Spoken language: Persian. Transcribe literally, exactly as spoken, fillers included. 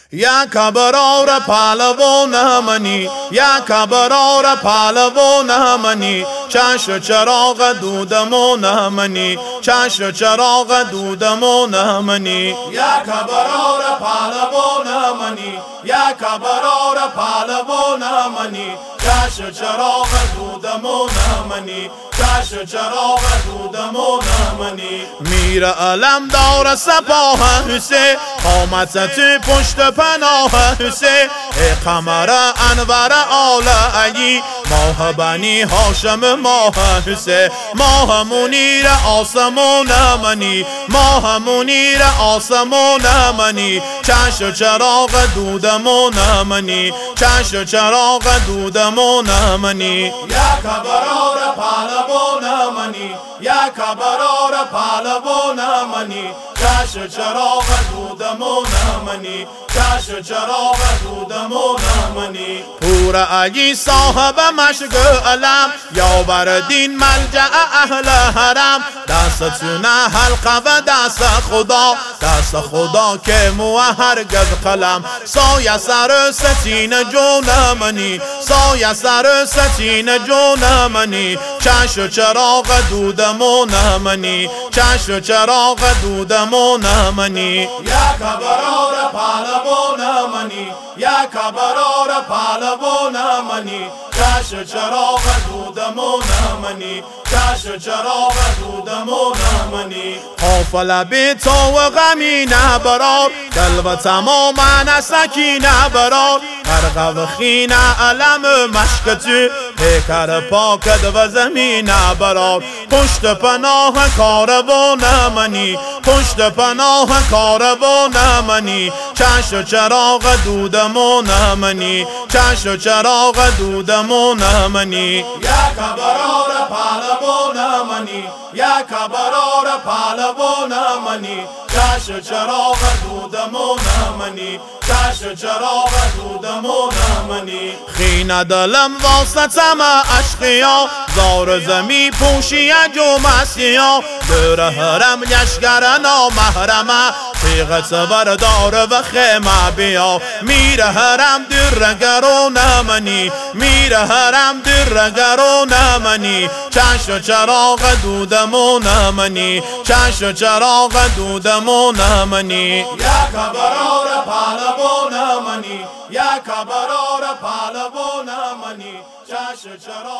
یا کبرار پهلوان منی، یا کبرار پهلوان منی، چشم و چراغ دودمان منی، چشم و چراغ دودمان منی. یا کبرار پهلوان منی، یا کبرار پهلوان منی، چشم و چراغ دودمان منی، چشم و چراغ دودمان منی. میر علم دار سپاه حسین، قامت تو پشت پناه حسین، ای قمر انور آل علی، ماه بنی هاشم ماه حسین، ماه منیر آسمان منی، ماه منیر آسمان منی، چشم و چراغ دودمان منی، چشم و چراغ دودمان منی. یا کبرار پهلوان منی، یا کبرار پهلوان منی، چشم و چراغ دودمان منی، چشم و چراغ دودمان منی. پور علی صاحب مشک علم، یاور دین ملجأ اهل حرم، دست چونه حلقه و دست خدا، دست خدا که مو هرگز قلم، سایه سر ستین جون منی، سایه سر ستین جون منی، چشم و چراغ دودمان منی، چشم و چراغ دودمان منی. یا کبرار پهلوان منی، یا کبرار پهلوان منی، چشم و چراغ دودمان منی، چشم و چراغ دودمان منی. قافله بی تو و غمی نبرار، دل و تماما سکینه برار، غرق و خینه علم مشک تو، پیکر پاکت و زمین برار، پشت پناه کاروان منی، پشت پناه کاروان منی، چشم و چراغ دودمان منی، چشم و چراغ دودمان منی. یا کبرار پهلوان منی، یا کبرار پهلوان منی، چشم و چراغ دودمان منی، چشم و چراغ دودمان منی. خینه دلم واسطم اشقیا، زار زمی پوشی جمع سیا، دور حرم لشکر نامحرمه، تیغ سور دار و خیمه بیا، میر حرم درگرون منی، میر حرم درگرون منی، چشم و چراغ دودمان منی، چشم و چراغ دودمان منی. یا کبرار پهلوان منی، یا کبرار پهلوان منی، چشم و چراغ